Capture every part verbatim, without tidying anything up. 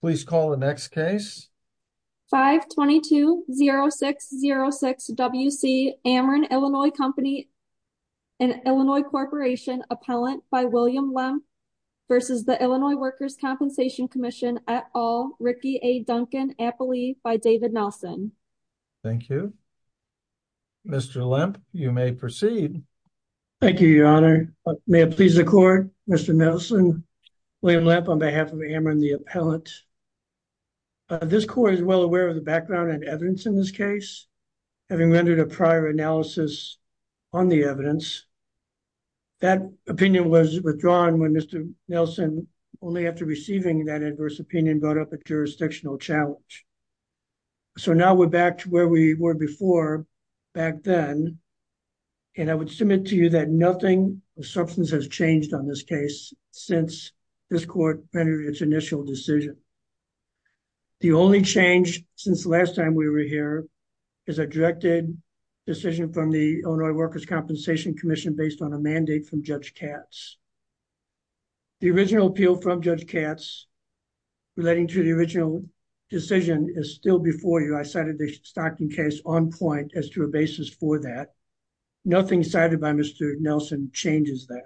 Please call the next case. five twenty-two zero six zero six W C Ameren Illinois Company and Illinois Corporation appellant by William Lemp versus the Illinois Workers' Compensation Commission et al. Ricky A. Duncan appellee by David Nelson. Thank you. Mister Lemp, you may proceed. Thank you, Your Honor. Uh, May it please the court, Mister Nelson, William Lemp on behalf of Ameren, the appellant. Uh, this court is well aware of the background and evidence in this case, having rendered a prior analysis on the evidence. That opinion was withdrawn when Mister Nelson, only after receiving that adverse opinion, brought up a jurisdictional challenge. So now we're back to where we were before, back then, and I would submit to you that nothing of substance has changed on this case since this court rendered its initial decision. The only change since the last time we were here is a directed decision from the Illinois Workers' Compensation Commission based on a mandate from Judge Katz. The original appeal from Judge Katz relating to the original decision is still before you. I cited the Stockton case on point as to a basis for that. Nothing cited by Mister Nelson changes that.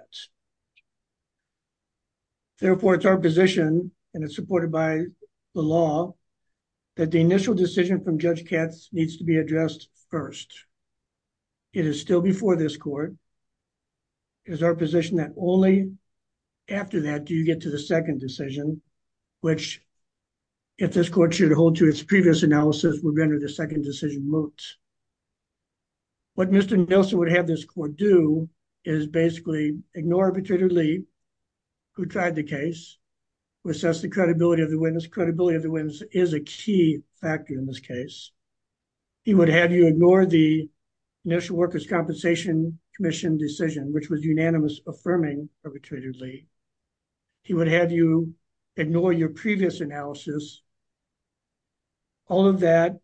Therefore, it's our position, and it's supported by the law, that the initial decision from Judge Katz needs to be addressed first. It is still before this court. It is our position that only after that do you get to the second decision, which, if this court should hold to its previous analysis, would render the second decision moot. What Mister Nelson would have this court do is basically ignore Arbitrator Lee, who tried the case, who assessed the credibility of the witness. Credibility of the witness is a key factor in this case. He would have you ignore the initial Workers' Compensation Commission decision, which was unanimous affirming Arbitrator Lee. He would have you ignore your previous analysis. All of that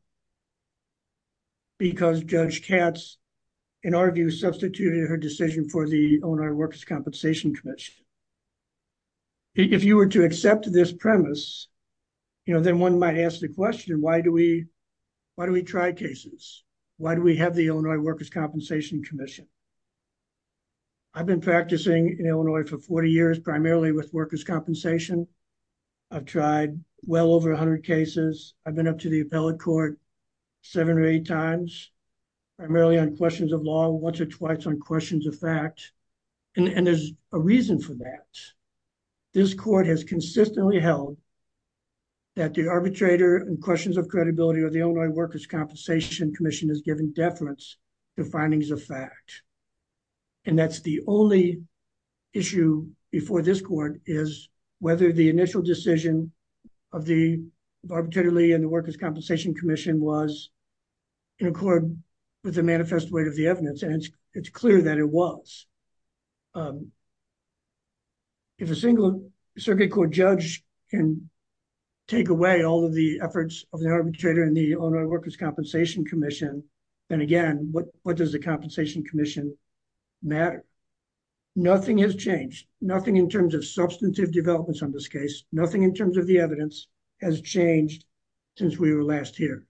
because Judge Katz, in our view, substituted her decision for the Illinois Workers' Compensation Commission. If you were to accept this premise, you know, then one might ask the question, why do we, why do we try cases? Why do we have the Illinois Workers' Compensation Commission? I've been practicing in Illinois for forty years, primarily with workers' compensation. I've tried well over one hundred cases. I've been up to the appellate court seven or eight times, primarily on questions of law, once or twice on questions of fact. And, and there's a reason for that. This court has consistently held that the arbitrator in questions of credibility of the Illinois Workers' Compensation Commission is given deference to findings of fact. And that's the only issue before this court, is whether the initial decision of the of Arbitrator Lee and the Workers' Compensation Commission was in accord with the manifest weight of the evidence. And it's, it's clear that it was. Um, if a single circuit court judge can take away all of the efforts of the arbitrator and the Illinois Workers' Compensation Commission, then again, what, what does the Compensation Commission matter? Nothing has changed. Nothing in terms of substantive developments on this case. Nothing in terms of the evidence has changed since we were last here.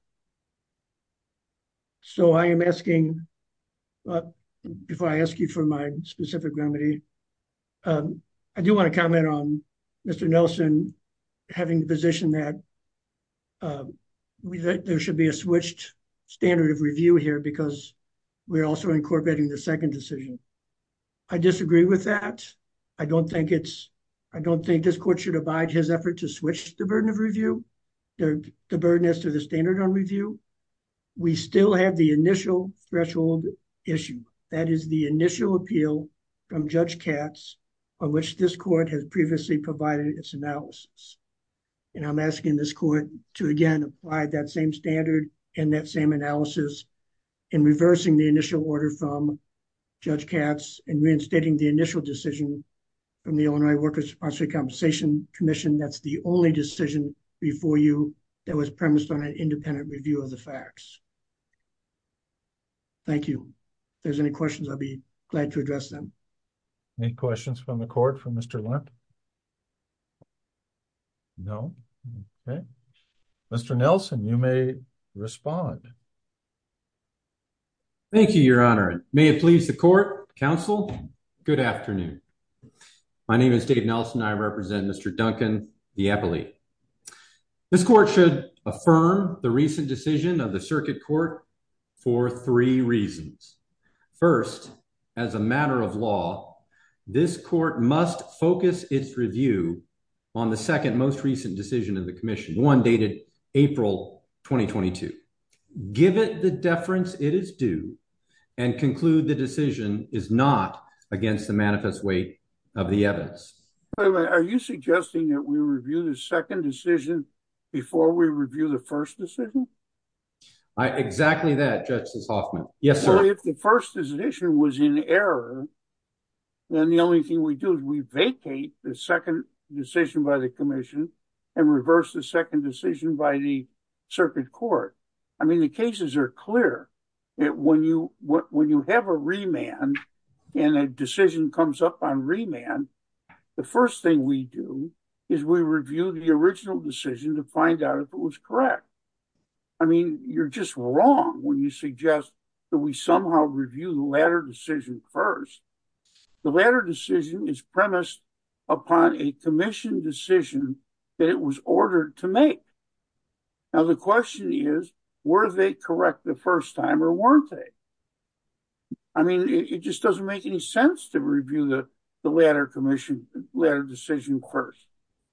So I am asking, uh, before I ask you for my specific remedy, um, I do want to comment on Mister Nelson having the position that uh, we, that there should be a switched standard of review here because we're also incorporating the second decision. I disagree with that. I don't think it's, I don't think this court should abide his effort to switch the burden of review, the, the burden as to the standard on review. We still have the initial threshold issue. That is the initial appeal from Judge Katz, on which this court has previously provided its analysis. And I'm asking this court to again apply that same standard and that same analysis in reversing the initial order from Judge Katz and reinstating the initial decision from the Illinois Workers' Compensation Commission. That's the only decision before you that was premised on an independent review of the facts. Thank you. If there's any questions, I'll be glad to address them. Any questions from the court for Mister Lemp? No? Okay. Mister Nelson, you may respond. Thank you, Your Honor. May it please the court, counsel, good afternoon. My name is Dave Nelson. I represent Mister Duncan, the appellee. This court should affirm the recent decision of the Circuit Court for three reasons. First, as a matter of law, this court must focus its review on the second most recent decision of the commission, one dated April twenty twenty-two. Give it the deference it is due and conclude the decision is not against the manifest weight of the evidence. Wait a minute, are you suggesting that we review the second decision before we review the first decision? I, exactly that, Justice Hoffman. Yes, sir. Well, if the first decision was in error, then the only thing we do is we vacate the second decision by the commission and reverse the second decision by the Circuit Court. I mean, the cases are clear. It, when you when you have a remand and a decision comes up on remand, the first thing we do is we review the original decision to find out if it was correct. I mean, you're just wrong when you suggest that we somehow review the latter decision first. The latter decision is premised upon a commission decision that it was ordered to make. Now, the question is, were they correct the first time or weren't they? I mean, it, it just doesn't make any sense to review the, the latter commission, latter decision first.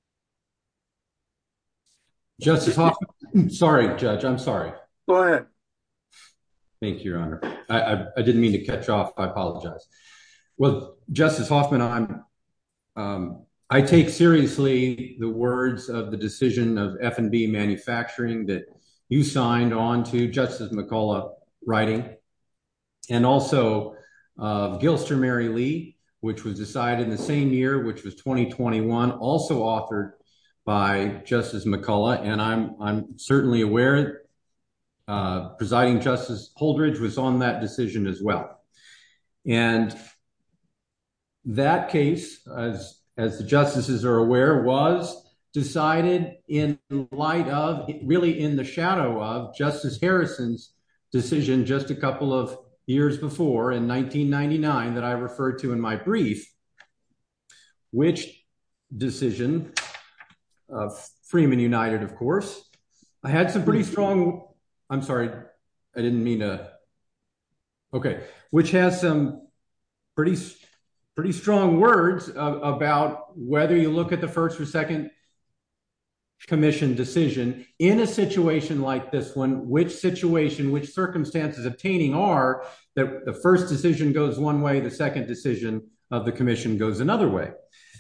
Justice Hoffman, sorry, Judge, I'm sorry. Go ahead. Thank you, Your Honor. I, I, I didn't mean to catch off. I apologize. Well, Justice Hoffman, I'm, um, I take seriously the words of the decision of F and B Manufacturing that you signed on to, Justice McCullough writing, and also of uh, Gilster Mary Lee, which was decided in the same year, which was twenty twenty-one, also authored by Justice McCullough. And I'm, I'm certainly aware uh, Presiding Justice Holdridge was on that decision as well. And that case, as, as the justices are aware, was decided in light of, really in the shadow of, Justice Harrison's decision just a couple of years before in nineteen ninety-nine that I referred to in my brief, which decision, uh, Freeman United, of course, I had some pretty strong, I'm sorry, I didn't mean to, okay, which has some pretty, pretty strong words of, about whether you look at the first or second commission decision in a situation like this one, which situation, which circumstances obtaining are that the first decision goes one way, the second decision of the commission goes another way.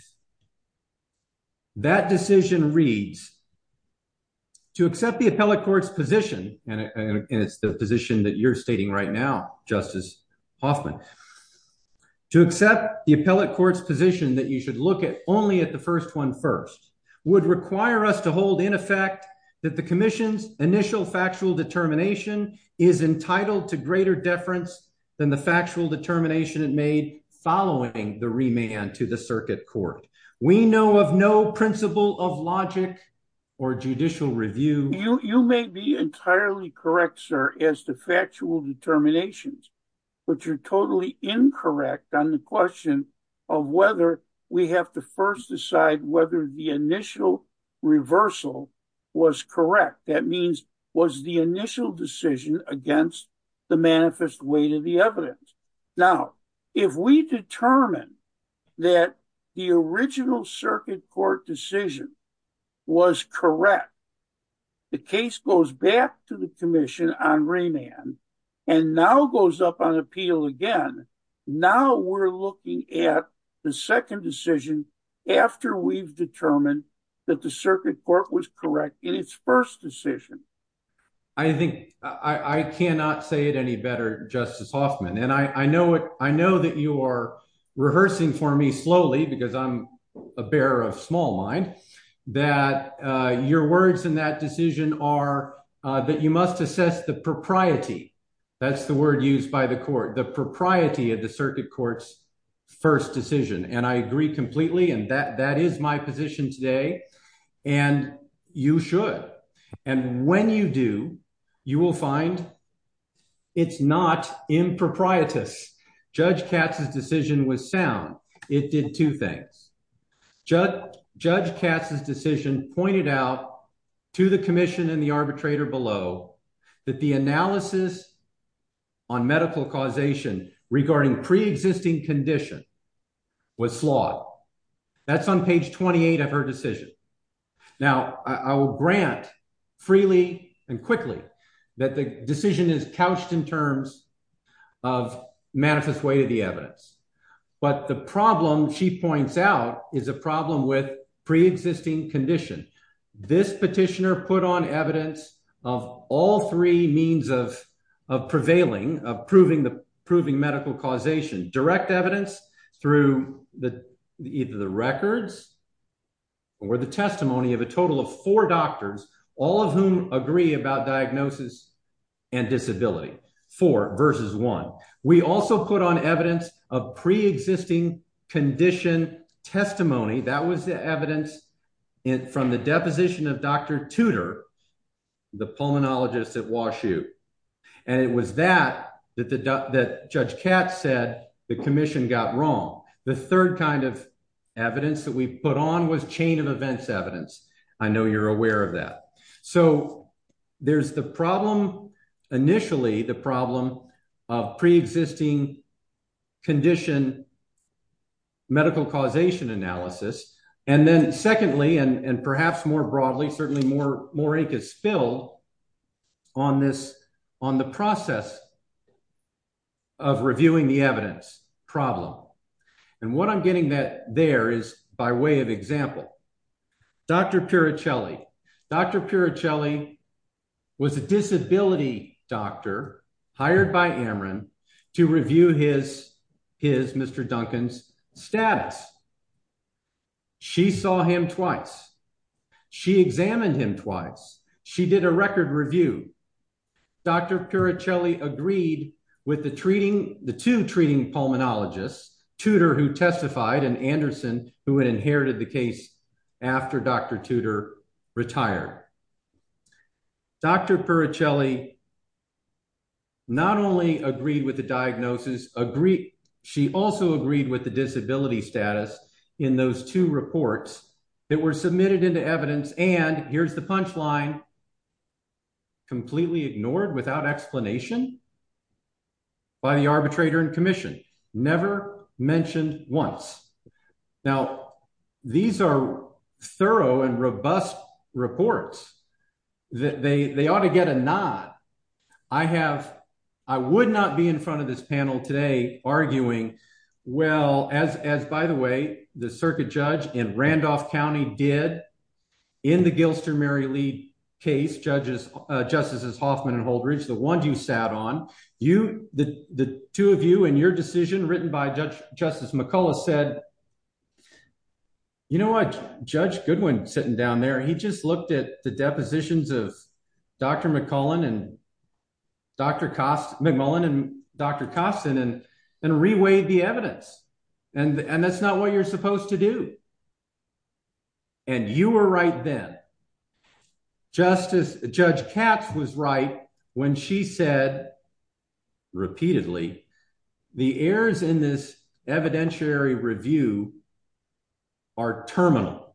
That decision reads, to accept the appellate court's position, and, and, and it's the position that you're stating right now, Justice Hoffman, to accept the appellate court's position that you should look at only at the first one first would require us to hold in effect that the commission's initial factual determination is entitled to greater deference than the factual determination it made following the remand to the circuit court. We know of no principle of logic or judicial review. You, you may be entirely correct, sir, as to factual determinations, but you're totally incorrect on the question of whether we have to first decide whether the initial reversal was correct. That means, was the initial decision against the manifest weight of the evidence? Now, if we determine that the original circuit court decision was correct, the case goes back to the commission on remand and now goes up on appeal again. Now we're looking at the second decision after we've determined that the circuit court was correct in its first decision. I think I, I cannot say it any better, Justice Hoffman. And I, I know it. I know that you are rehearsing for me slowly because I'm a bearer of small mind, that uh, your words in that decision are uh, that you must assess the propriety. That's the word used by the court, the propriety of the circuit court's first decision. And I agree completely. And that, that is my position today. And you should. And when you do, you will find it's not improprietous. Judge Katz's decision was sound. It did two things. Judge, Judge Katz's decision pointed out to the commission and the arbitrator below that the analysis on medical causation regarding pre-existing condition was flawed. That's on page twenty-eight of her decision. Now, I, I will grant freely and quickly that the decision is couched in terms of manifest weight of the evidence. But the problem she points out is a problem with pre-existing condition. This petitioner put on evidence of all three means of, of prevailing, of proving the proving medical causation. Direct evidence through the either the records or the testimony of a total of four doctors, all of whom agree about diagnosis and disability. Four versus one. We also put on evidence of pre-existing condition testimony. That was the evidence in, from the deposition of Doctor Tudor, the pulmonologist at WashU. And it was that that, the, that Judge Katz said the commission got wrong. The third kind of evidence that we put on was chain of events evidence. I know you're aware of that. So there's the problem, initially the problem of pre-existing condition medical causation analysis. And then secondly, and, and perhaps more broadly, certainly more, more ink is spilled on this, on the process of reviewing the evidence problem. And what I'm getting that there is by way of example. Doctor Puricelli. Doctor Puricelli was a disability doctor hired by Ameren to review his, his, Mister Duncan's status. She saw him twice. She examined him twice. She did a record review. Doctor Puricelli agreed with the treating, the two treating pulmonologists, Tudor, who testified, and Anderson, who had inherited the case after Doctor Tudor retired. Doctor Puricelli not only agreed with the diagnosis, agreed, she also agreed with the disability status in those two reports that were submitted into evidence, and here's the punchline, completely ignored without explanation by the arbitrator and commission. Never mentioned once. Now, these are thorough and robust reports. That they, they ought to get a nod. I have, I would not be in front of this panel today arguing, well, as, as by the way, the circuit judge in Randolph County did in the Gilster Mary Lee case, judges, uh, Justices Hoffman and Holdridge, the one you sat on, you, the, the two of you in your decision written by Judge Justice McCullough said, you know what, Judge Goodwin sitting down there, he just looked at the depositions of Doctor McCullen and Doctor Cost, McMullen and Doctor Costin and, and reweighed the evidence. And, and that's not what you're supposed to do. And you were right then. Justice Judge Katz was right when she said repeatedly, the errors in this evidentiary review are terminal.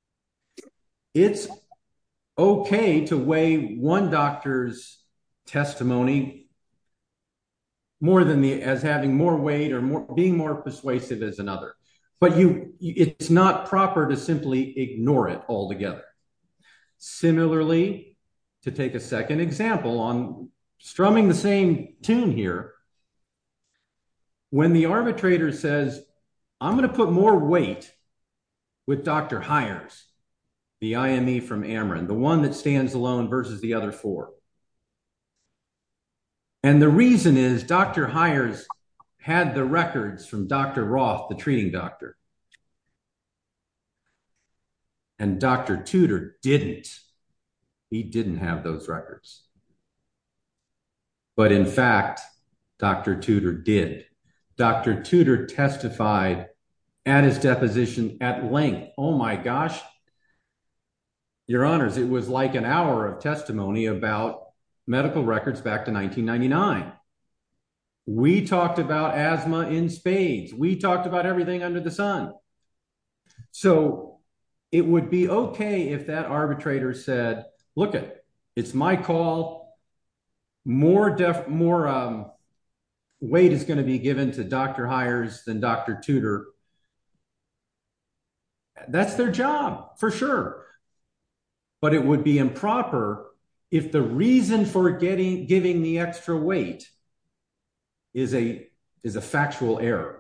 It's okay to weigh one doctor's testimony more than the as having more weight or more being more persuasive as another. But you it's not proper to simply ignore it altogether. Similarly, to take a second example on strumming the same tune here, when the arbitrator says, I'm going to put more weight with Doctor Hires, the I M E from Ameren, the one that stands alone versus the other four. And the reason is Doctor Hires had the records from Doctor Roth, the treating doctor. And Doctor Tudor didn't. He didn't have those records. But in fact, Doctor Tudor did. Doctor Tudor testified at his deposition at length. Oh my gosh. Your Honors, it was like an hour of testimony about medical records back to nineteen ninety-nine. We talked about asthma in spades. We talked about everything under the sun. So it would be okay if that arbitrator said, look, it, it's my call. More def, more um, weight is going to be given to Doctor Hires than Doctor Tudor. That's their job, for sure. But it would be improper if the reason for getting giving the extra weight is a is a factual error.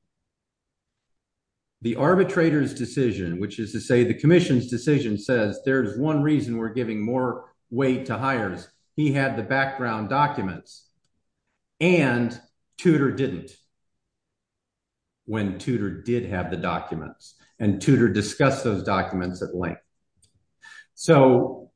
The arbitrator's decision, which is to say the commission's decision, says there's one reason we're giving more weight to Hires. He had the background documents, and Tudor didn't. When Tudor did have the documents, and Tudor discussed those documents at length. So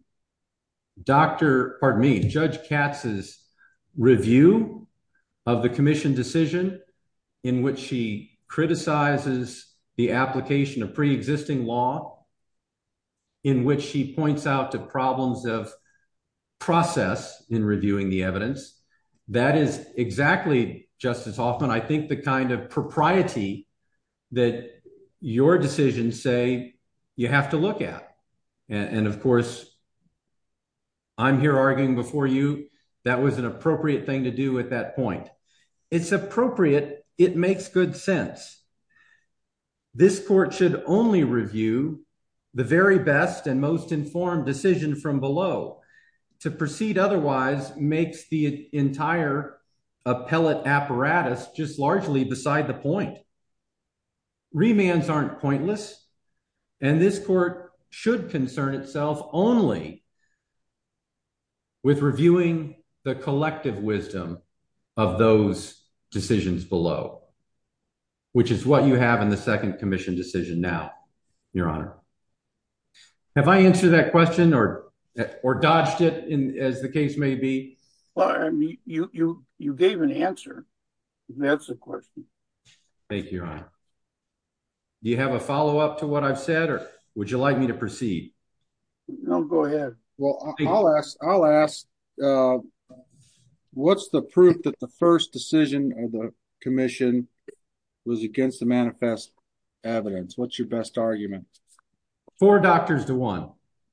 Doctor, pardon me, Judge Katz's review of the commission decision, in which she criticizes the application of pre-existing law, in which she points out to problems of process in reviewing the evidence. That is exactly, Justice Hoffman, I think the kind of propriety that your decisions say you have to look at. And, and of course, I'm here arguing before you, that was an appropriate thing to do at that point. It's appropriate. It makes good sense. This court should only review the very best and most informed decision from below. To proceed otherwise makes the entire appellate apparatus just largely beside the point. Remands aren't pointless, and this court should concern itself only with reviewing the collective wisdom of those decisions below, which is what you have in the second commission decision now, Your Honor. Have I answered that question or or dodged it, in, as the case may be? Well, I mean, you you you gave an answer. That's the question. Thank you, Your Honor. Do you have a follow-up to what I've said, or would you like me to proceed? No, go ahead. Well, I'll ask, I'll ask, uh, what's the proof that the first decision of the commission was against the manifest evidence? What's your best argument? Four doctors to one.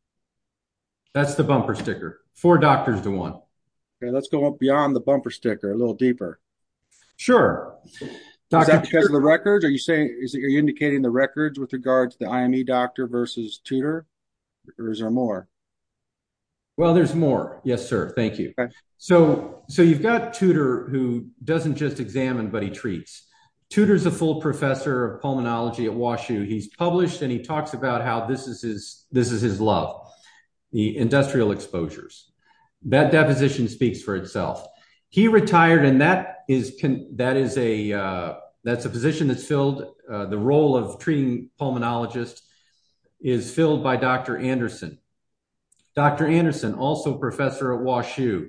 That's the bumper sticker. Four doctors to one. Okay, let's go up beyond the bumper sticker, a little deeper. Sure. Is that because of the records? Are you saying, is it, are you indicating the records with regard to the I M E doctor versus Tudor? Or is there more? Well, there's more. Yes, sir. Thank you. Okay. So, so you've got Tudor, who doesn't just examine, but he treats. Tudor's a full professor of pulmonology at WashU. He's published, and he talks about how this is his, this is his love, the industrial exposures. That deposition speaks for itself. He retired, and that is that is a uh, that's a position that's filled. Uh, the role of treating pulmonologist is filled by Doctor Anderson. Doctor Anderson, also professor at WashU.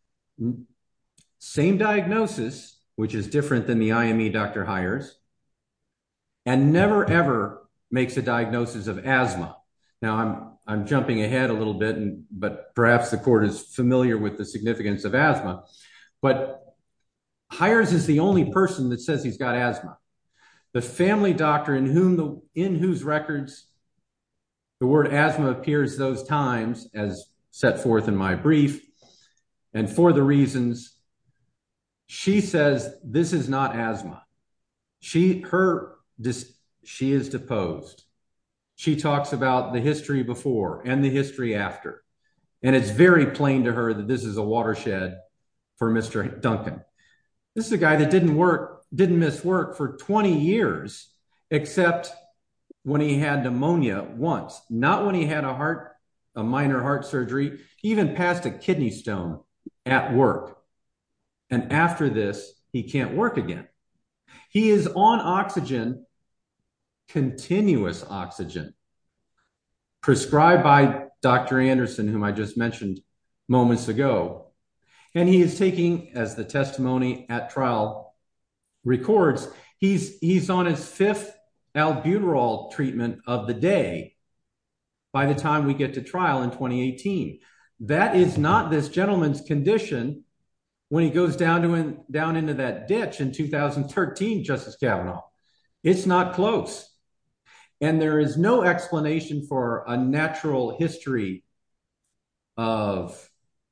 Same diagnosis, which is different than the I M E Doctor Hires, and never ever makes a diagnosis of asthma. Now, I'm I'm jumping ahead a little bit, and, but perhaps the court is familiar with the significance of asthma. But Hires is the only person that says he's got asthma. The family doctor in whom the in whose records the word asthma appears those times, as set forth in my brief, and for the reasons, she says this is not asthma. She her this she is deposed. She talks about the history before and the history after. And it's very plain to her that this is a watershed for Mister Duncan. This is a guy that didn't work, didn't miss work for twenty years, except when he had pneumonia once, not when he had a heart, a minor heart surgery, even passed a kidney stone at work. And after this, he can't work again. He is on oxygen, continuous oxygen, prescribed by Doctor Anderson, whom I just mentioned moments ago. And he is taking, as the testimony at trial records, he's he's on his fifth albuterol treatment of the day by the time we get to trial in twenty eighteen. That is not this gentleman's condition when he goes down to in, down into that ditch in two thousand thirteen, Justice Kavanaugh. It's not close. And there is no explanation for a natural history of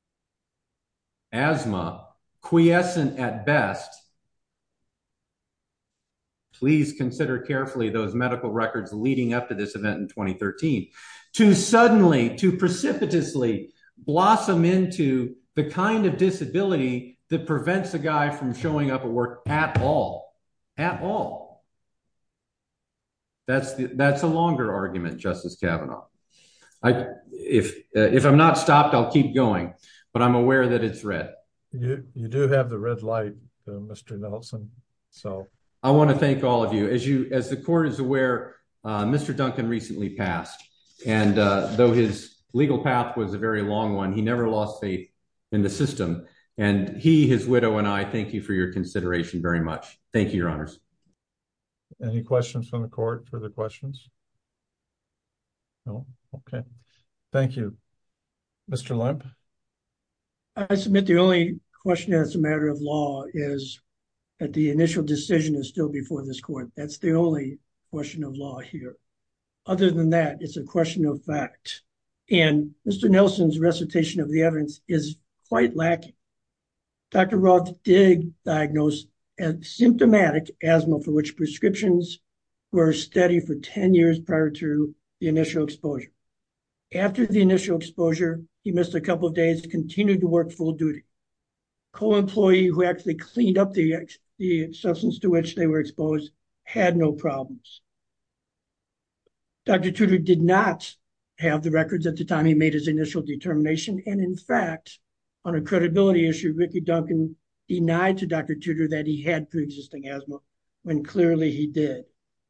asthma, quiescent at best. Please consider carefully those medical records leading up to this event in twenty thirteen. To suddenly, to precipitously blossom into the kind of disability that prevents a guy from showing up at work at all, at all. That's the, that's a longer argument, Justice Kavanaugh. I, if uh, if I'm not stopped, I'll keep going, but I'm aware that it's red. You you do have the red light, uh, Mister Nelson. So I want to thank all of you. As you as the court is aware, uh, Mister Duncan recently passed, and uh, though his legal path was a very long one, he never lost faith in the system. And he, his widow, and I thank you for your consideration very much. Thank you, Your Honors. Any questions from the court? Further questions? No? Okay. Thank you. Mister Lemp? I submit the only question that's a matter of law is that the initial decision is still before this court. That's the only question of law here. Other than that, it's a question of fact. And Mister Nelson's recitation of the evidence is quite lacking. Doctor Roth did diagnose as symptomatic asthma for which prescriptions were steady for ten years prior to the initial exposure. After the initial exposure, he missed a couple of days, continued to work full duty. Co-employee who actually cleaned up the, the substance to which they were exposed had no problems. Doctor Tudor did not have the records at the time he made his initial determination. And in fact, on a credibility issue, Ricky Duncan denied to Doctor Tudor that he had pre-existing asthma when clearly he did.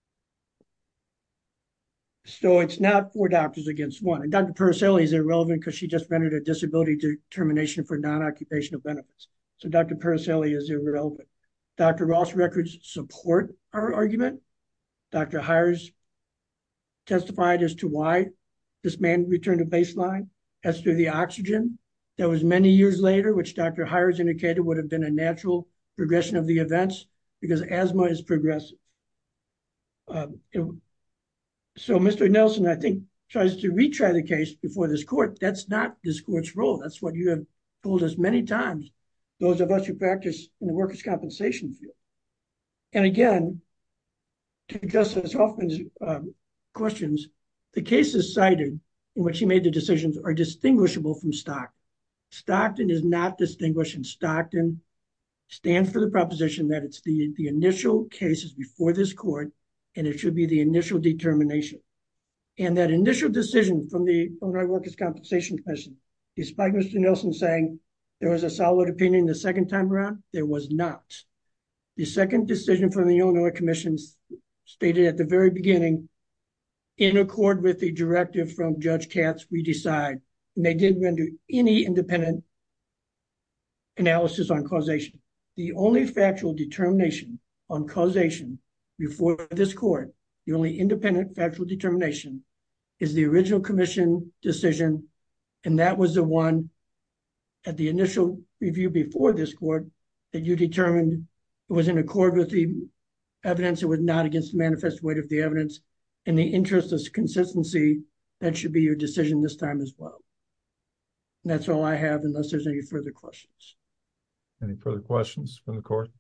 So it's not four doctors against one. And Doctor Puricelli is irrelevant because she just rendered a disability determination for non-occupational benefits. So Doctor Puricelli is irrelevant. Doctor Roth's records support our argument. Doctor Hires testified as to why this man returned to baseline. As to the oxygen, that was many years later, which Doctor Hires indicated would have been a natural progression of the events because asthma is progressive. Um, it, so Mister Nelson, I think, tries to retry the case before this court. That's not this court's role. That's what you have told us many times, those of us who practice in the workers' compensation field. And again, to Justice Hoffman's um, questions, the cases cited in which he made the decisions are distinguishable from Stockton. Stockton is not distinguished, and Stockton stands for the proposition that it's the, the initial cases before this court, and it should be the initial determination. And that initial decision from the Illinois Workers' Compensation Commission, despite Mister Nelson saying there was a solid opinion the second time around, there was not. The second decision from the Illinois Commission stated at the very beginning, in accord with the directive from Judge Katz, we decide. And they didn't render any independent analysis on causation. The only factual determination on causation before this court, the only independent factual determination is the original commission decision. And that was the one at the initial review before this court that you determined it was in accord with the evidence. It was not against the manifest weight of the evidence. In the interest of consistency, that should be your decision this time as well. And that's all I have, unless there's any further questions. Any further questions from the court?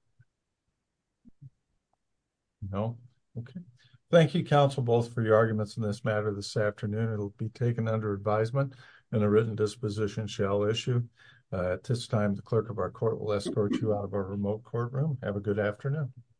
No? Okay. Thank you, counsel, both for your arguments in this matter this afternoon. It'll be taken under advisement and a written disposition shall issue. Uh, at this time, the clerk of our court will escort you out of our remote courtroom. Have a good afternoon.